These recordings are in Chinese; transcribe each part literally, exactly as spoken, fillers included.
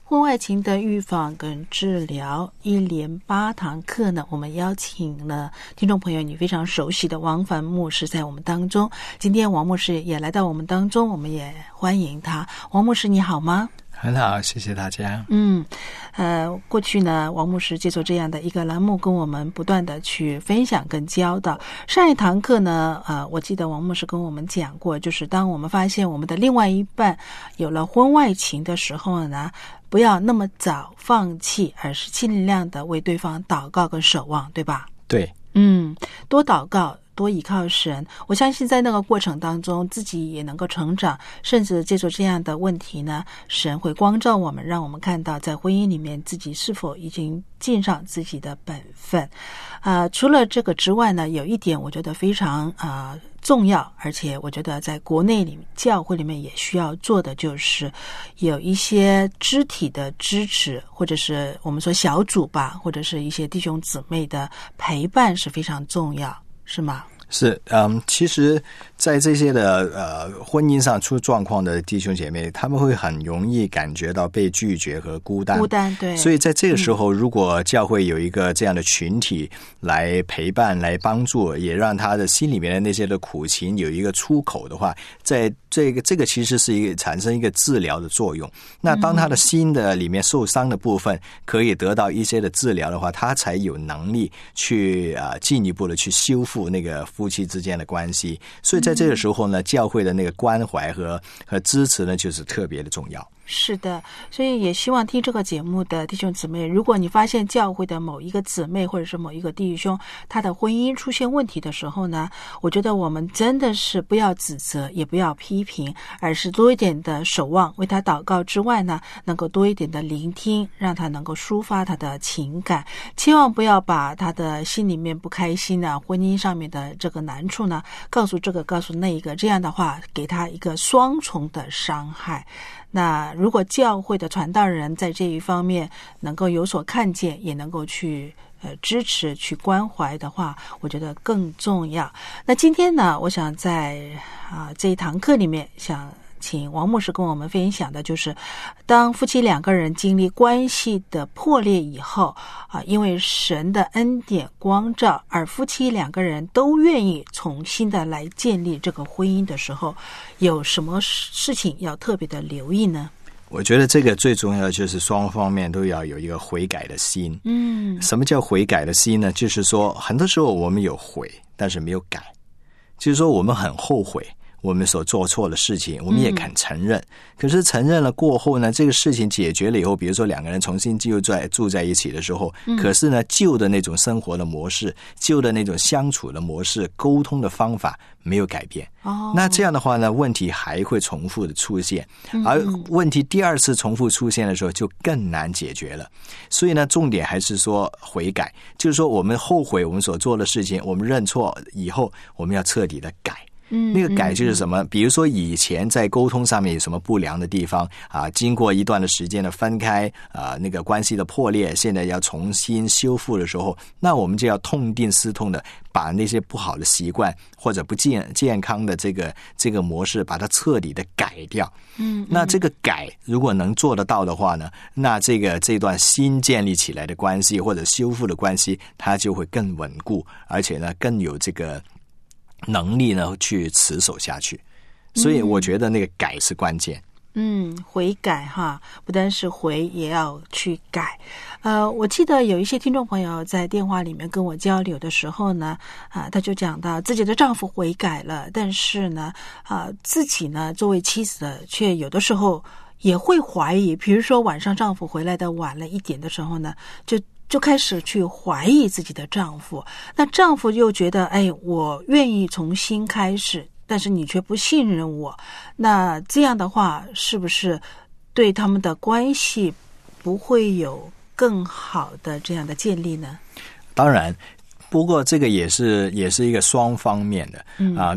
婚外情的预防跟治疗一连八堂课呢，我们邀请了听众朋友你非常熟悉的王凡牧师在我们当中。今天王牧师也来到我们当中，我们也欢迎他。王牧师你好吗？ 很好，谢谢大家。 嗯，呃，过去呢，王牧师借助这样的一个栏目，跟我们不断的去分享跟教导。上一堂课呢，呃，我记得王牧师跟我们讲过，就是当我们发现我们的另外一半有了婚外情的时候呢，不要那么早放弃，而是尽量的为对方祷告跟守望，对吧？ 对， 嗯，多祷告。多依靠神，我相信在那个过程当中自己也能够成长，甚至借助这样的问题呢，神会光照我们，让我们看到在婚姻里面自己是否已经尽上自己的本分。呃，除了这个之外呢，有一点我觉得非常呃重要，而且我觉得在国内里教会里面也需要做的，就是有一些肢体的支持，或者是我们说小组吧，或者是一些弟兄姊妹的陪伴是非常重要，是吗？ 是，嗯，其实在这些的呃婚姻上出状况的弟兄姐妹，他们会很容易感觉到被拒绝和孤单。 孤单，对。 所以在这个时候，嗯、如果教会有一个这样的群体来陪伴、来帮助，也让他的心里面的那些的苦情有一个出口的话，在这个这个其实是一个产生一个治疗的作用。那当他的心的里面受伤的部分可以得到一些的治疗的话，他才有能力去啊、呃、进一步的去修复那个夫妻之间的关系。所以在这个时候呢，教会的那个关怀和和支持呢，就是特别的重要。 是的，所以也希望听这个节目的弟兄姊妹，如果你发现教会的某一个姊妹或者是某一个弟兄他的婚姻出现问题的时候呢，我觉得我们真的是不要指责也不要批评，而是多一点的守望，为他祷告之外呢，能够多一点的聆听，让他能够抒发他的情感，千万不要把他的心里面不开心啊，婚姻上面的这个难处呢告诉这个告诉那一个，这样的话给他一个双重的伤害。那如果教会的传道人在这一方面能够有所看见，也能够去呃支持去关怀的话，我觉得更重要。那今天呢，我想在啊、呃、这一堂课里面想请王牧师跟我们分享的就是，当夫妻两个人经历关系的破裂以后啊，因为神的恩典光照，而夫妻两个人都愿意重新的来建立这个婚姻的时候，有什么事情要特别的留意呢？ 我觉得这个最重要的就是双方面都要有一个悔改的心。 嗯， 什么叫悔改的心呢？就是说很多时候我们有悔，但是没有改，就是说我们很后悔我们所做错的事情，我们也肯承认、嗯、可是承认了过后呢，这个事情解决了以后，比如说两个人重新就在住在一起的时候、嗯、可是呢旧的那种生活的模式，旧的那种相处的模式，沟通的方法没有改变、哦、那这样的话呢，问题还会重复的出现、嗯、而问题第二次重复出现的时候就更难解决了。所以呢，重点还是说悔改，就是说我们后悔我们所做的事情，我们认错以后我们要彻底的改。那个改就是什么、嗯、比如说以前在沟通上面有什么不良的地方啊，经过一段的时间的分开啊，那个关系的破裂，现在要重新修复的时候，那我们就要痛定思痛的把那些不好的习惯或者不健健康的这个这个模式把它彻底的改掉。嗯, 嗯，那这个改如果能做得到的话呢，那这个这段新建立起来的关系或者修复的关系，它就会更稳固，而且呢更有这个能力呢去持守下去。所以我觉得那个改是关键。 嗯，悔改哈，不单是回，也要去改。呃，我记得有一些听众朋友在电话里面跟我交流的时候呢，啊，他就讲到自己的丈夫悔改了，但是呢，啊，自己呢作为妻子的，却有的时候也会怀疑，比如说晚上丈夫回来的晚了一点的时候呢，就就开始去怀疑自己的丈夫。那丈夫又觉得，哎，我愿意重新开始，但是你却不信任我，那这样的话是不是对他们的关系不会有更好的这样的建立呢？当然，不过这个也是也是一个双方面的、嗯、啊。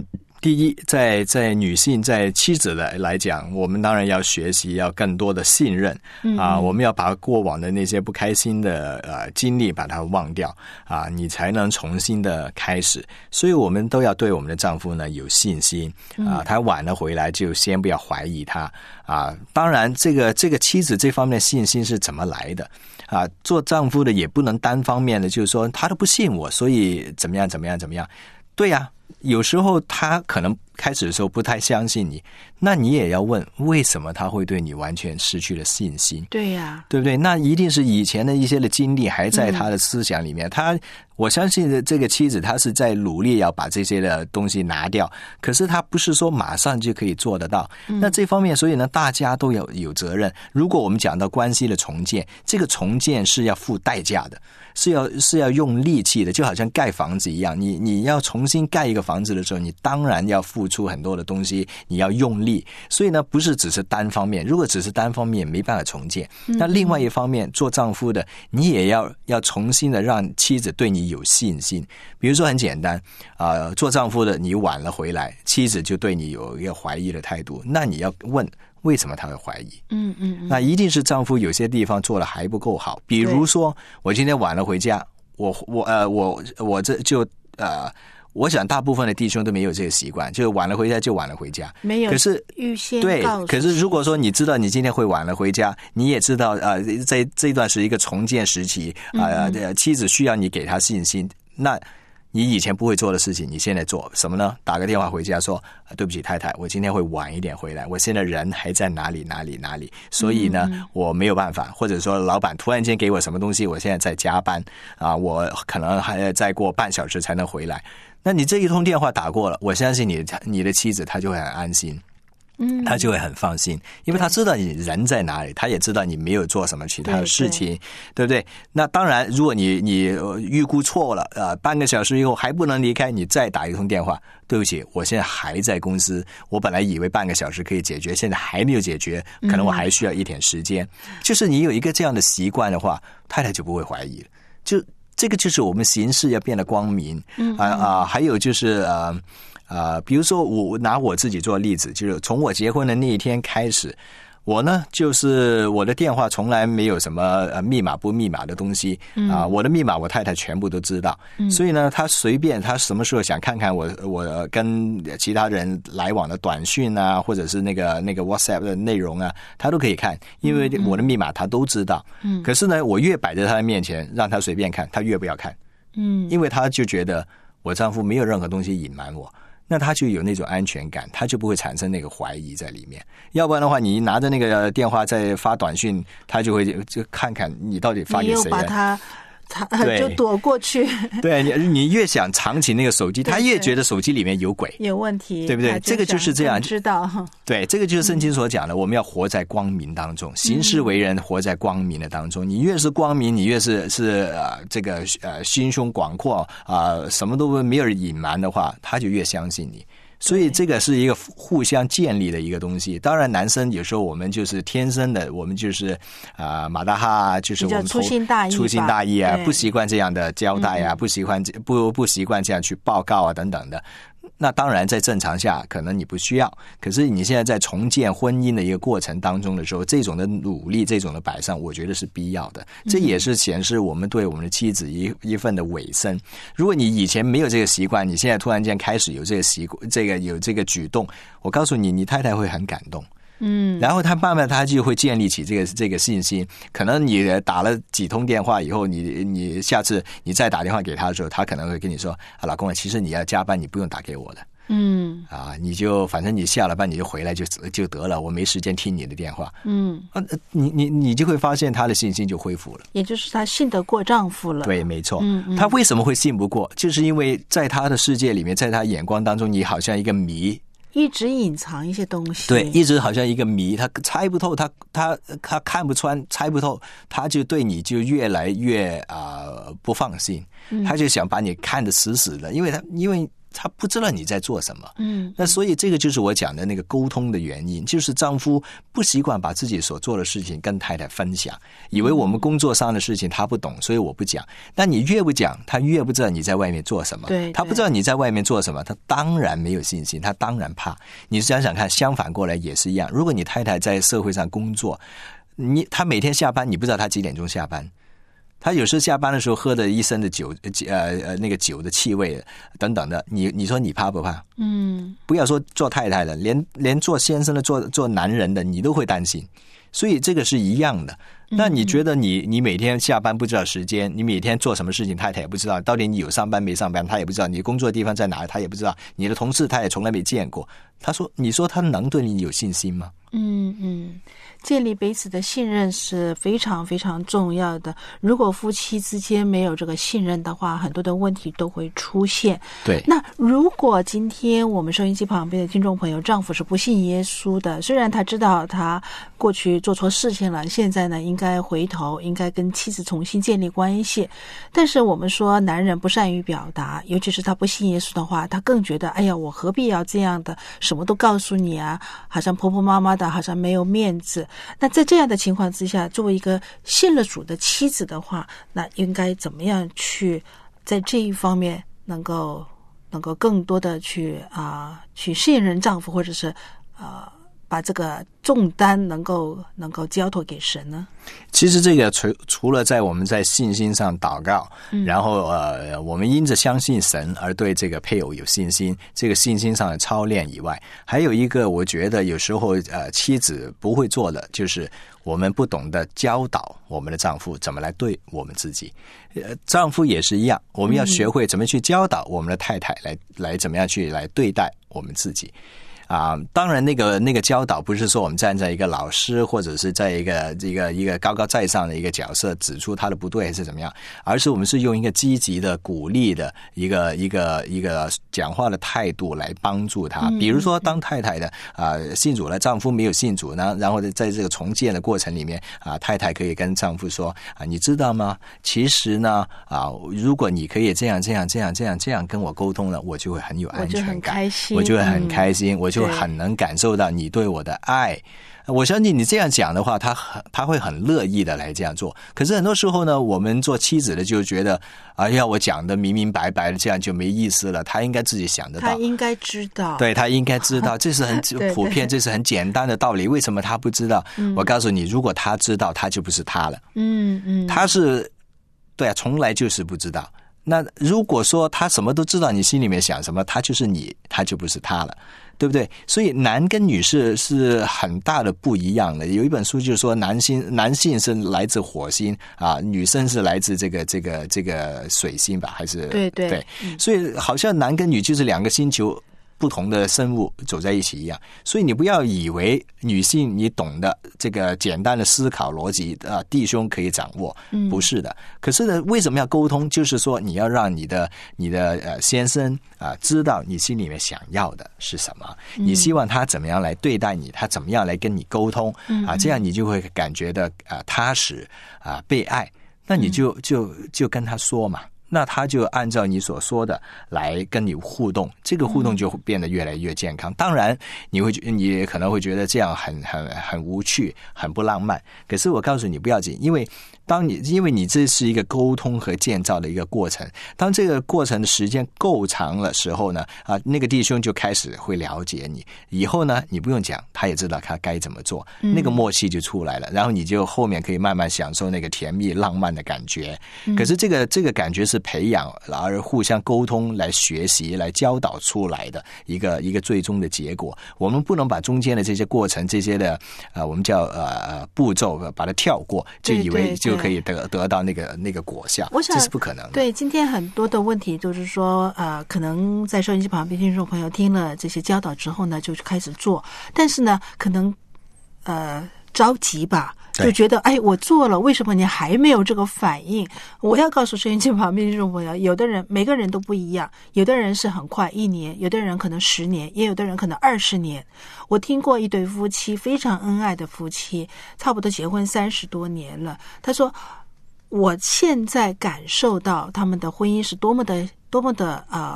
第一，在在女性在妻子的来讲，我们当然要学习，要更多的信任、嗯、啊，我们要把过往的那些不开心的呃经历把它忘掉啊，你才能重新的开始。所以我们都要对我们的丈夫呢有信心啊，他晚了回来就先不要怀疑他啊。当然，这个这个妻子这方面的信心是怎么来的啊？做丈夫的也不能单方面的就是说他都不信我，所以怎么样怎么样怎么样。对呀、啊，有时候他可能开始的时候不太相信你，那你也要问为什么他会对你完全失去了信心。 对呀、啊， 对不对？那一定是以前的一些的经历还在他的思想里面、嗯、他我相信这个妻子她是在努力要把这些的东西拿掉，可是他不是说马上就可以做得到、嗯、那这方面所以呢大家都有有责任。如果我们讲到关系的重建，这个重建是要付代价的，是要是要用力气的，就好像盖房子一样，你你要重新盖一个房子的时候，你当然要付出很多的东西，你要用力。所以呢不是只是单方面，如果只是单方面没办法重建、嗯、那另外一方面做丈夫的你也要要重新的让妻子对你有信心。比如说很简单啊、呃，做丈夫的你晚了回来，妻子就对你有一个怀疑的态度，那你要问为什么他会怀疑？ 嗯嗯嗯， 那一定是丈夫有些地方做的还不够好，比如说我今天晚了回家，我我呃我我这就呃。我想大部分的弟兄都没有这个习惯，就是晚了回家就晚了回家， 没有。 可是预先对告诉， 可是如果说你知道你今天会晚了回家，你也知道呃，在这段是一个重建时期啊、呃嗯，妻子需要你给他信心，那你以前不会做的事情，你现在做什么呢？打个电话回家说，对不起太太，我今天会晚一点回来，我现在人还在哪里哪里哪里，所以呢、嗯、我没有办法，或者说老板突然间给我什么东西，我现在在加班啊，我可能还要再过半小时才能回来。那你这一通电话打过了，我相信你你的妻子她就会很安心，嗯，她就会很放心，因为她知道你人在哪里，她也知道你没有做什么其他的事情， 对, 对, 对不对？那当然，如果你你预估错了，呃，半个小时以后还不能离开，你再打一通电话，对不起，我现在还在公司，我本来以为半个小时可以解决，现在还没有解决，可能我还需要一点时间。嗯、就是你有一个这样的习惯的话，太太就不会怀疑了，就。这个就是我们行事要变得光明，嗯啊啊，还有就是呃呃，比如说我拿我自己做例子，就是从我结婚的那一天开始，我呢就是我的电话从来没有什么呃密码不密码的东西啊、呃，我的密码我太太全部都知道，嗯、所以呢，她随便她什么时候想看看我我跟其他人来往的短讯啊，或者是那个那个 WhatsApp 的内容啊，她都可以看，因为我的密码她都知道。嗯，可是呢，我越摆在她的面前让她随便看，她越不要看。嗯，因为她就觉得我丈夫没有任何东西隐瞒我。那他就有那种安全感，他就不会产生那个怀疑在里面。要不然的话，你拿着那个电话在发短讯，他就会就看看你到底发给谁了。你又把他他就躲过去。 对，你你越想藏起那个手机，他越觉得手机里面有鬼， 有问题， 对不对？这个就是这样， 知道。 对，这个就是圣经所讲的，我们要活在光明当中，行事为人活在光明的当中。你越是光明，你越是是呃这个呃心胸广阔啊、呃，什么都没有隐瞒的话，他就越相信你。所以这个是一个互相建立的一个东西。当然男生有时候我们就是天生的，我们就是啊、呃、马大哈，就是我们粗心大意粗心大意啊，不习惯这样的交代啊，嗯、不习惯不不习惯这样去报告啊等等的。那当然在正常下可能你不需要，可是你现在在重建婚姻的一个过程当中的时候，这种的努力，这种的摆上，我觉得是必要的。这也是显示我们对我们的妻子一一份的委身。如果你以前没有这个习惯，你现在突然间开始有这个习惯，这个有这个举动，我告诉你，你太太会很感动。嗯，然后他慢慢他就会建立起这个这个信心。可能你打了几通电话以后，你你下次你再打电话给他的时候，他可能会跟你说啊，老公，其实你要加班，你不用打给我的。嗯，啊，你就反正你下了班你就回来就就得了，我没时间听你的电话。嗯，啊，你你你就会发现他的信心就恢复了， 也就是他信得过丈夫了。 对，没错。嗯嗯，他为什么会信不过？就是因为在他的世界里面，在他眼光当中，你好像一个谜。 一直隐藏一些东西， 对，一直好像一个谜，他猜不透，他他他看不穿，猜不透，他就对你就越来越啊、呃、不放心，他就想把你看得死死的，因为他因为他不知道你在做什么。 嗯， 那所以这个就是我讲的那个沟通的原因，就是丈夫不习惯把自己所做的事情跟太太分享，以为我们工作上的事情他不懂，所以我不讲。但你越不讲，他越不知道你在外面做什么。 对， 他不知道你在外面做什么，他当然没有信心，他当然怕。你想想看，相反过来也是一样。如果你太太在社会上工作，你他每天下班，你不知道他几点钟下班。他有时下班的时候喝的一身的酒，呃呃那个酒的气味等等的，你你说你怕不怕？嗯，不要说做太太了，连连做先生的、做做男人的，你都会担心。所以这个是一样的。那你觉得你你每天下班不知道时间，你每天做什么事情，太太也不知道，到底你有上班没上班，他也不知道，你工作的地方在哪，他也不知道，你的同事他也从来没见过。他说，你说他能对你有信心吗？ 嗯嗯，建立彼此的信任是非常非常重要的。如果夫妻之间没有这个信任的话，很多的问题都会出现。 对。 那如果今天我们收音机旁边的听众朋友，丈夫是不信耶稣的，虽然他知道他过去做错事情了，现在呢应该回头，应该跟妻子重新建立关系，但是我们说男人不善于表达，尤其是他不信耶稣的话，他更觉得哎呀，我何必要这样的，什么都告诉你啊，好像婆婆妈妈的，好像没有面子。那在这样的情况之下，作为一个信了主的妻子的话，那应该怎么样去在这一方面能够能够更多的去啊、呃、去信任丈夫，或者是呃把这个重担能够能够交托给神呢？ 其实这个除除了在我们在信心上祷告，嗯、然后呃我们因着相信神而对这个配偶有信心，这个信心上的操练以外，还有一个我觉得有时候呃妻子不会做的，就是我们不懂得教导我们的丈夫怎么来对我们自己。呃，丈夫也是一样，我们要学会怎么去教导我们的太太来来怎么样去来对待我们自己。啊，当然，那个那个教导不是说我们站在一个老师或者是在一个一个一个高高在上的一个角色指出他的不对还是怎么样，而是我们是用一个积极的鼓励的一个一个一个讲话的态度来帮助他。比如说，当太太的啊、呃、信主了，丈夫没有信主呢，然后在这个重建的过程里面啊、呃，太太可以跟丈夫说啊，你知道吗？其实呢啊，如果你可以这样这样这样这样这样跟我沟通了，我就会很有安全感，我就会很开心，嗯、我就。就很能感受到你对我的爱，我相信你这样讲的话，他很他会很乐意的来这样做。可是很多时候呢，我们做妻子的就觉得，哎呀，我讲的明明白白的，这样就没意思了。他应该自己想得到， 他应该知道， 对他应该知道，这是很普遍，对对，这是很简单的道理。为什么他不知道？嗯、我告诉你，如果他知道，他就不是他了。嗯嗯，他是对啊，从来就是不知道。那如果说他什么都知道，你心里面想什么，他就是你，他就不是他了。对不对？所以男跟女是是很大的不一样的。有一本书就是说，男性男性是来自火星啊，女生是来自这个这个这个水星吧？还是对对对？所以好像男跟女就是两个星球不同的生物走在一起一样。所以你不要以为女性你懂得这个简单的思考逻辑啊，弟兄可以掌握，不是的。可是呢，为什么要沟通？就是说你要让你的你的呃先生啊知道你心里面想要的是什么，你希望他怎么样来对待你，他怎么样来跟你沟通啊，这样你就会感觉到啊踏实啊被爱，那你就就就跟他说嘛。那他就按照你所说的来跟你互动，这个互动就变得越来越健康。当然，你会你可能会觉得这样很很很无趣，很不浪漫。可是我告诉你不要紧，因为当你因为你这是一个沟通和建造的一个过程，当这个过程的时间够长的时候呢，啊，那个弟兄就开始会了解你。以后呢，你不用讲，他也知道他该怎么做，那个默契就出来了。然后你就后面可以慢慢享受那个甜蜜浪漫的感觉。可是这个这个感觉是培养而互相沟通来学习来教导出来的一个一个最终的结果。我们不能把中间的这些过程这些的呃我们叫呃步骤把它跳过，就以为就可以得得到那个那个果效， 我想这是不可能的。 对，今天很多的问题就是说呃可能在收音机旁边听众朋友听了这些教导之后呢，就开始做，但是呢可能呃着急吧，就觉得哎，我做了，为什么你还没有这个反应？我要告诉收音机旁边听众朋友，有的人每个人都不一样，有的人是很快一年，有的人可能十年，也有的人可能二十年。我听过一对夫妻，非常恩爱的夫妻，差不多结婚三十多年了。他说，我现在感受到他们的婚姻是多么的多么的呃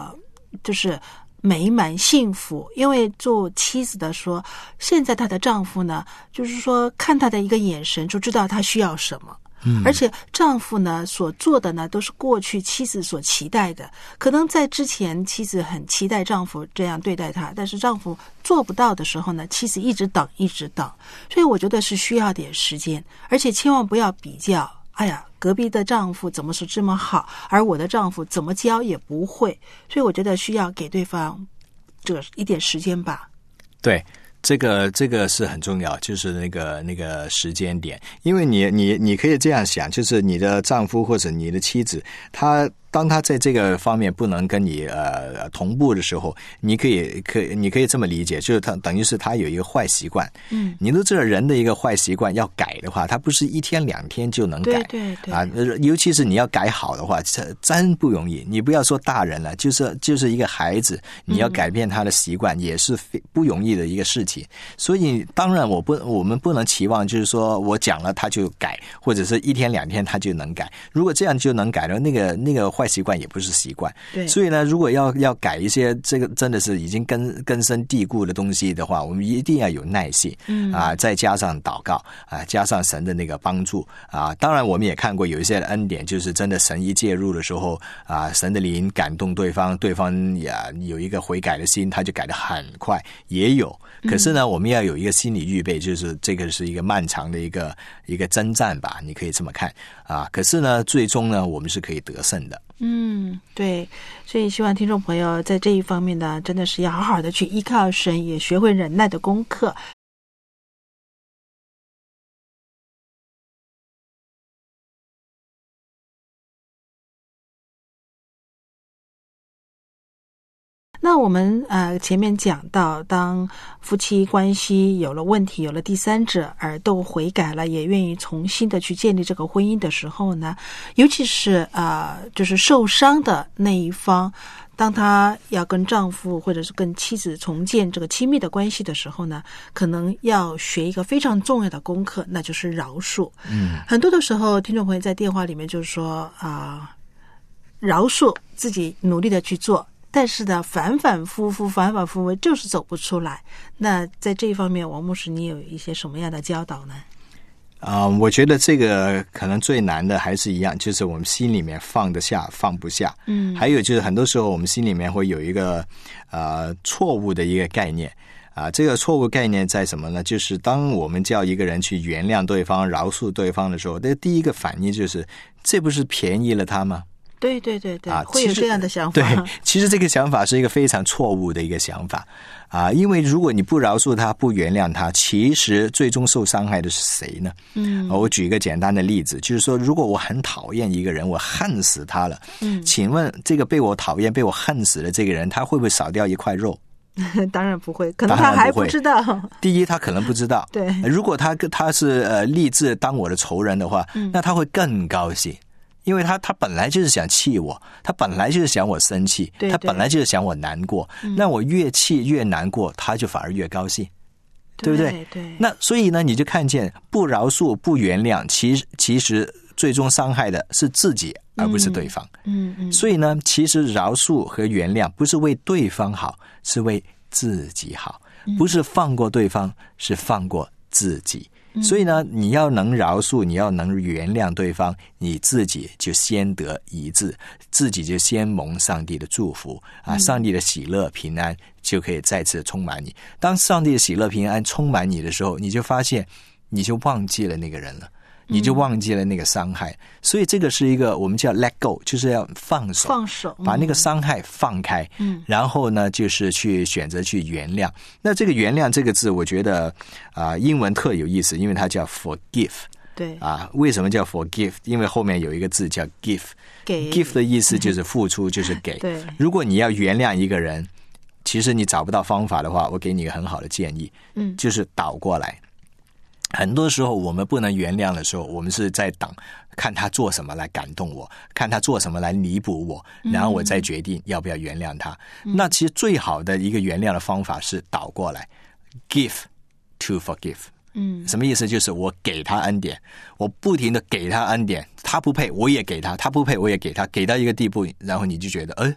就是美满幸福。因为做妻子的说，现在她的丈夫呢，就是说看她的一个眼神就知道她需要什么。嗯，而且丈夫呢所做的呢都是过去妻子所期待的，可能在之前妻子很期待丈夫这样对待她，但是丈夫做不到的时候呢，妻子一直等一直等，所以我觉得是需要点时间，而且千万不要比较，哎呀，隔壁的丈夫怎么是这么好，而我的丈夫怎么教也不会，所以我觉得需要给对方这个一点时间吧。 对，这个这个是很重要，就是那个那个时间点，因为你你你可以这样想，就是你的丈夫或者你的妻子，他当他在这个方面不能跟你呃同步的时候，你可以可以你可以这么理解，就是他等于是他有一个坏习惯，嗯，你都知道人的一个坏习惯要改的话，他不是一天两天就能改， 对对对啊，尤其是你要改好的话，真不容易。你不要说大人了，就是就是一个孩子，你要改变他的习惯、嗯、也是不容易的一个事情。所以当然我不我们不能期望就是说我讲了他就改，或者是一天两天他就能改。如果这样就能改了，那个那个坏习惯也不是习惯。 对， 所以呢，如果要要改一些这个真的是已经根根深蒂固的东西的话，我们一定要有耐性，嗯啊，再加上祷告啊，加上神的那个帮助啊。当然，我们也看过有一些的恩典，就是真的神一介入的时候啊，神的灵感动对方，对方也有一个悔改的心，他就改得很快，也有。可是呢，我们要有一个心理预备，就是这个是一个漫长的一个一个征战吧，你可以这么看啊。可是呢，最终呢，我们是可以得胜的。 嗯，对，所以希望听众朋友在这一方面呢，真的是要好好的去依靠神，也学会忍耐的功课。那我们呃前面讲到，当夫妻关系有了问题，有了第三者，而都悔改了，也愿意重新的去建立这个婚姻的时候呢，尤其是呃就是受伤的那一方，当他要跟丈夫或者是跟妻子重建这个亲密的关系的时候呢，可能要学一个非常重要的功课，那就是饶恕。嗯，很多的时候听众朋友在电话里面就是说啊、呃，饶恕自己努力的去做，但是呢，反反复复，反反复复，就是走不出来。那在这一方面，王牧师，你有一些什么样的教导呢？ 啊、呃，我觉得这个可能最难的还是一样，就是我们心里面放得下，放不下。嗯，还有就是很多时候我们心里面会有一个呃错误的一个概念啊、呃，这个错误概念在什么呢？就是当我们叫一个人去原谅对方、饶恕对方的时候，那第一个反应就是这不是便宜了他吗？ 对对对对、啊，会有这样的想法。 对，其实这个想法是一个非常错误的一个想法啊！因为如果你不饶恕他、不原谅他，其实最终受伤害的是谁呢？嗯，我举一个简单的例子，就是说，如果我很讨厌一个人，我恨死他了，嗯，请问这个被我讨厌、被我恨死的这个人，他会不会少掉一块肉？ 当然不会，可能他还不知道。 第一，他可能不知道。 对， 如果他他是呃立志当我的仇人的话，嗯、那他会更高兴。因为他他本来就是想气我，他本来就是想我生气， 对对， 他本来就是想我难过、嗯、那我越气越难过，他就反而越高兴， 对, 对不对？ 对对。 那所以呢，你就看见不饶恕不原谅，其实其实最终伤害的是自己，而不是对方。嗯 嗯, 嗯。所以呢，其实饶恕和原谅不是为对方好，是为自己好，不是放过对方，是放过自己。所以呢，你要能饶恕，你要能原谅对方，你自己就先得医治，自己就先蒙上帝的祝福啊！上帝的喜乐平安就可以再次充满你。当上帝的喜乐平安充满你的时候，你就发现你就忘记了那个人了，你就忘记了那个伤害。所以这个是一个我们叫 let go， 就是要放手， 放手， 把那个伤害放开。嗯，然后呢，就是去选择去原谅。那这个原谅这个字，我觉得啊、呃，英文特有意思，因为它叫 forgive。 对啊，为什么叫 forgive？ 因为后面有一个字叫 give， 给 give 的意思就是付出，就是给。 对， 如果你要原谅一个人，其实你找不到方法的话，我给你一个很好的建议，嗯，就是倒过来。很多时候我们不能原谅的时候，我们是在等看他做什么来感动我，看他做什么来弥补我，然后我再决定要不要原谅他、嗯、那其实最好的一个原谅的方法是倒过来 give to forgive。嗯，什么意思？就是我给他恩典，我不停的给他恩典，他不配我也给他，他不配我也给他，给到一个地步，然后你就觉得哎，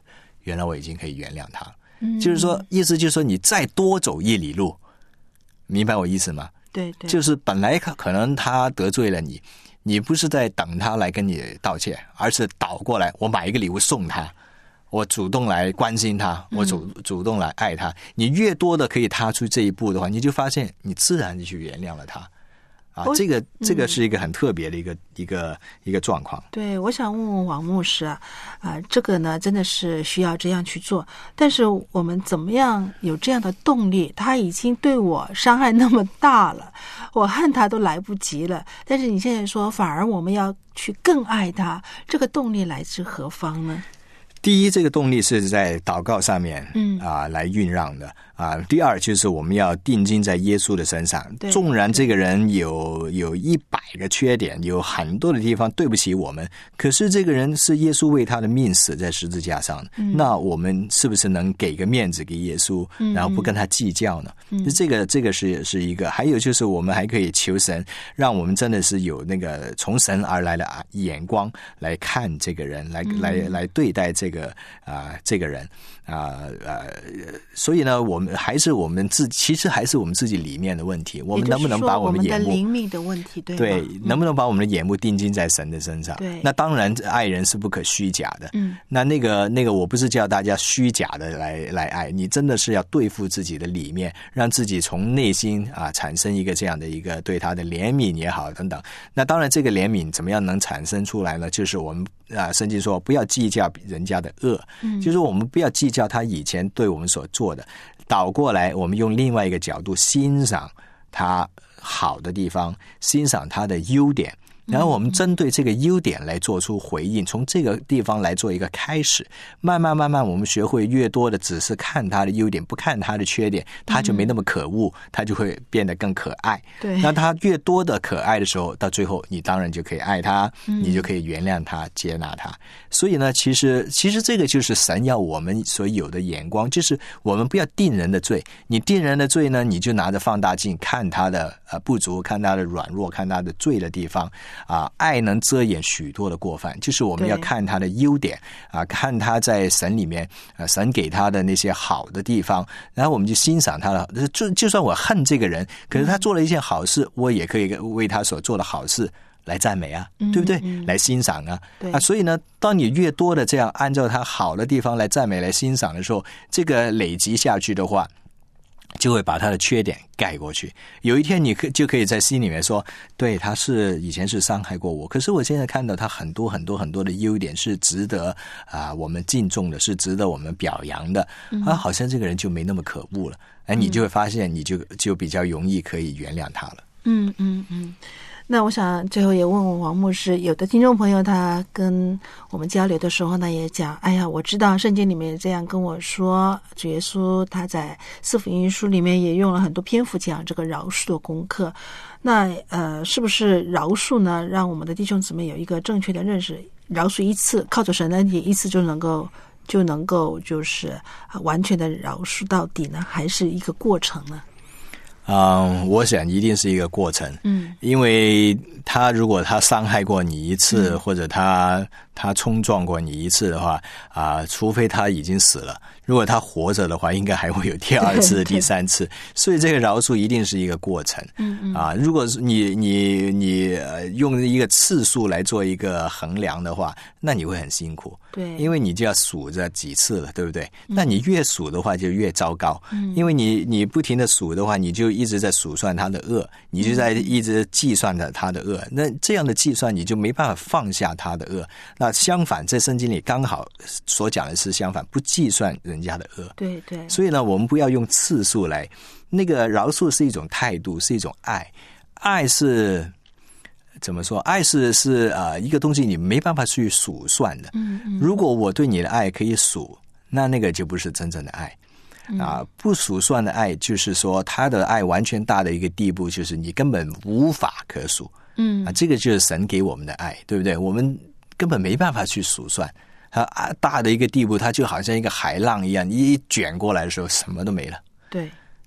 原来我已经可以原谅他了。 嗯， 就是说，意思就是说，你再多走一里路，明白我意思吗？ 对对， 就是本来可能他得罪了你，你不是在等他来跟你道歉，而是倒过来，我买一个礼物送他，我主动来关心他，我主、嗯、主动来爱他。你越多的可以踏出这一步的话，你就发现你自然就去原谅了他。啊，这个这个是一个很特别的一个、嗯、一个一个状况。 对，我想问问王牧师啊，啊、呃，这个呢真的是需要这样去做，但是我们怎么样有这样的动力？他已经对我伤害那么大了，我恨他都来不及了。但是你现在说，反而我们要去更爱他，这个动力来自何方呢？ 第一，这个动力是在祷告上面， 嗯啊、呃，来酝酿的啊。第二，就是我们要定睛在耶稣的身上。纵然这个人有有一百个缺点，有很多的地方对不起我们，可是这个人是耶稣为他的命死在十字架上，嗯、那我们是不是能给个面子给耶稣，然后不跟他计较呢？嗯、这个这个是是一个。还有就是我们还可以求神，让我们真的是有那个从神而来的眼光来看这个人，来、嗯、来来对待这个。这个啊、呃，这个人啊呃，所以呢，我们还是我们自，其实还是我们自己里面的问题。我们能不能把我们的眼目， 我们的灵命的问题，对对， 嗯、 能不能把我们的眼目定睛在神的身上？ 对， 那当然，爱人是不可虚假的。 嗯， 那那个那个，我不是叫大家虚假的来来爱，你真的是要对付自己的里面，让自己从内心啊产生一个这样的一个对他的怜悯也好等等。那当然，这个怜悯怎么样能产生出来呢？就是我们啊，圣经说不要计较人家的恶，嗯，就是我们不要计较他以前对我们所做的，倒过来我们用另外一个角度欣赏他好的地方，欣赏他的优点，然后我们针对这个优点来做出回应，从这个地方来做一个开始，慢慢慢慢我们学会越多的只是看他的优点，不看他的缺点，他就没那么可恶，嗯、他就会变得更可爱。 对， 那他越多的可爱的时候，到最后你当然就可以爱他，嗯、你就可以原谅他，接纳他。所以呢，其实其实这个就是神要我们所有的眼光，就是我们不要定人的罪。你定人的罪呢，你就拿着放大镜看他的呃不足，看他的软弱，看他的罪的地方。啊，爱能遮掩许多的过犯，就是我们要看他的优点啊，看他在神里面啊，神给他的那些好的地方，然后我们就欣赏他的。就就算我恨这个人，可是他做了一件好事，我也可以为他所做的好事来赞美啊，对不对？ 嗯嗯、 来欣赏啊， 对啊，所以呢，当你越多的这样按照他好的地方来赞美、来欣赏的时候，这个累积下去的话，就会把他的缺点盖过去。有一天你可就可以在心里面说，对，他是以前是伤害过我，可是我现在看到他很多很多很多的优点是值得啊、呃、我们敬重的，是值得我们表扬的、嗯、啊，好像这个人就没那么可恶了。哎，你就会发现你就就比较容易可以原谅他了。 嗯嗯嗯。那我想最后也问问王牧师，有的听众朋友他跟我们交流的时候呢，也讲，哎呀，我知道圣经里面这样跟我说，主耶稣他在四福音书里面也用了很多篇幅讲这个饶恕的功课。那呃，是不是饶恕呢，让我们的弟兄姊妹有一个正确的认识，饶恕一次，靠着神的恩典一次就能够就能够就是完全的饶恕到底呢，还是一个过程呢？ 嗯，我想一定是一个过程。 嗯， 因为他如果他伤害过你一次， 嗯、 或者他他冲撞过你一次的话，啊、呃，除非他已经死了。如果他活着的话，应该还会有第二次、第三次。所以这个饶恕一定是一个过程。 嗯嗯。 啊，如果是你你你用一个次数来做一个衡量的话，那你会很辛苦。 对。 因为你就要数着几次了，对不对？嗯、那你越数的话就越糟糕。 嗯。 因为你你不停的数的话，你就一直在数算他的恶，你就在一直计算着他的恶。嗯、那这样的计算，你就没办法放下他的恶。那相反，在圣经里刚好所讲的是相反，不计算人家的恶。 对对。 所以呢，我们不要用次数来。那个饶恕是一种态度，是一种爱。爱是怎么说？爱是是呃一个东西，你没办法去数算的。 嗯嗯。 如果我对你的爱可以数，那那个就不是真正的爱。啊，不数算的爱，就是说他的爱完全大的一个地步，就是你根本无法可数。 嗯啊，这个就是神给我们的爱，对不对？我们根本没办法去数算。它大的一个地步，它就好像一个海浪一样，一卷过来的时候，什么都没了。 对，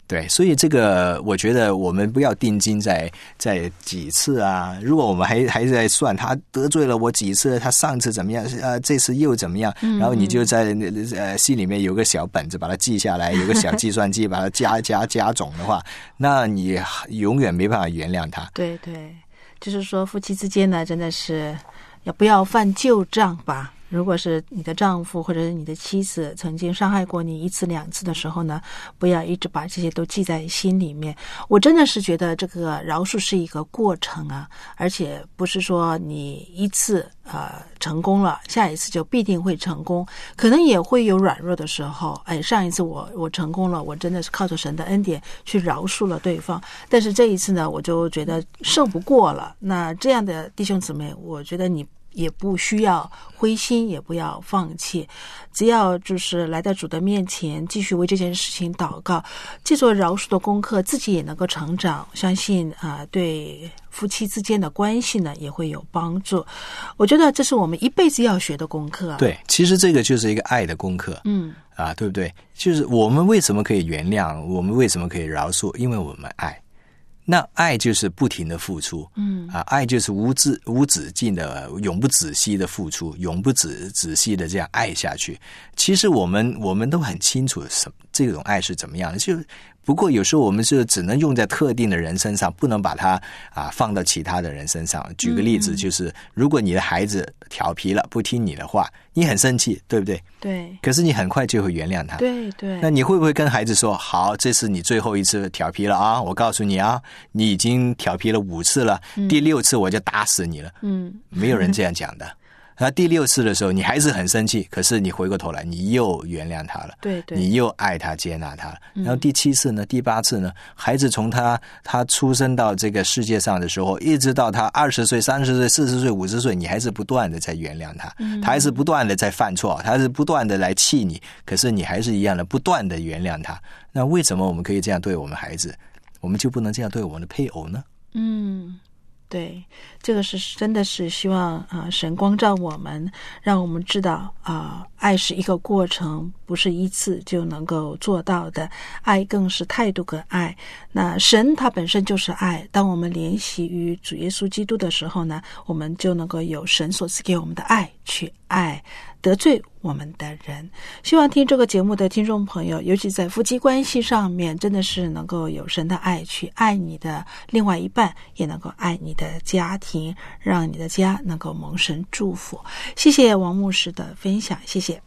对，所以这个我觉得我们不要定睛在在几次啊。如果我们还还在算他得罪了我几次，他上次怎么样，呃，这次又怎么样，然后你就在呃心里面有个小本子把它记下来，有个小计算机把它加加加总的话，那你永远没办法原谅他。 对对，就是说夫妻之间呢，真的是要不要犯旧账吧。如果是你的丈夫或者是你的妻子曾经伤害过你一次两次的时候呢，不要一直把这些都记在心里面。我真的是觉得这个饶恕是一个过程啊，而且不是说你一次呃成功了，下一次就必定会成功，可能也会有软弱的时候。哎，上一次我我成功了，我真的是靠着神的恩典去饶恕了对方，但是这一次呢，我就觉得胜不过了。那这样的弟兄姊妹，我觉得你也不需要灰心，也不要放弃，只要就是来到主的面前，继续为这件事情祷告，借助饶恕的功课，自己也能够成长，相信啊、呃，对夫妻之间的关系呢也会有帮助。我觉得这是我们一辈子要学的功课、啊。 对，其实这个就是一个爱的功课， 嗯， 啊，对不对？就是我们为什么可以原谅，我们为什么可以饶恕？因为我们爱。那爱就是不停的付出，嗯啊，爱就是无止无止境的、永不止息的付出，永不止止息的这样爱下去。其实我们我们都很清楚什这种爱是怎么样的，就不过有时候我们是只能用在特定的人身上，不能把它啊放到其他的人身上。举个例子，就是如果你的孩子调皮了，不听你的话，你很生气，对不对？ 对。 可是你很快就会原谅他。 对对。 那你会不会跟孩子说，好，这是你最后一次调皮了啊，我告诉你啊，你已经调皮了五次了，嗯、第六次我就打死你了。嗯，没有人这样讲的。那第六次的时候你还是很生气，可是你回过头来你又原谅他了， 对对， 你又爱他接纳他了。然后第七次呢、第八次呢，孩子从他他出生到这个世界上的时候，一直到他二十岁、三十岁、四十岁、五十岁，你还是不断的在原谅他，嗯、他还是不断的在犯错，他还是不断的来气你，可是你还是一样的不断的原谅他。那为什么我们可以这样对我们孩子，我们就不能这样对我们的配偶呢？ 嗯，对，这个是真的是希望啊、呃，神光照我们，让我们知道啊、呃，爱是一个过程，不是一次就能够做到的，爱更是态度跟爱。那神他本身就是爱，当我们联系于主耶稣基督的时候呢，我们就能够有神所赐给我们的爱去爱得罪我们的人。希望听这个节目的听众朋友，尤其在夫妻关系上面，真的是能够有神的爱去爱你的另外一半，也能够爱你的家庭，让你的家能够蒙神祝福。谢谢王牧师的分享，谢谢。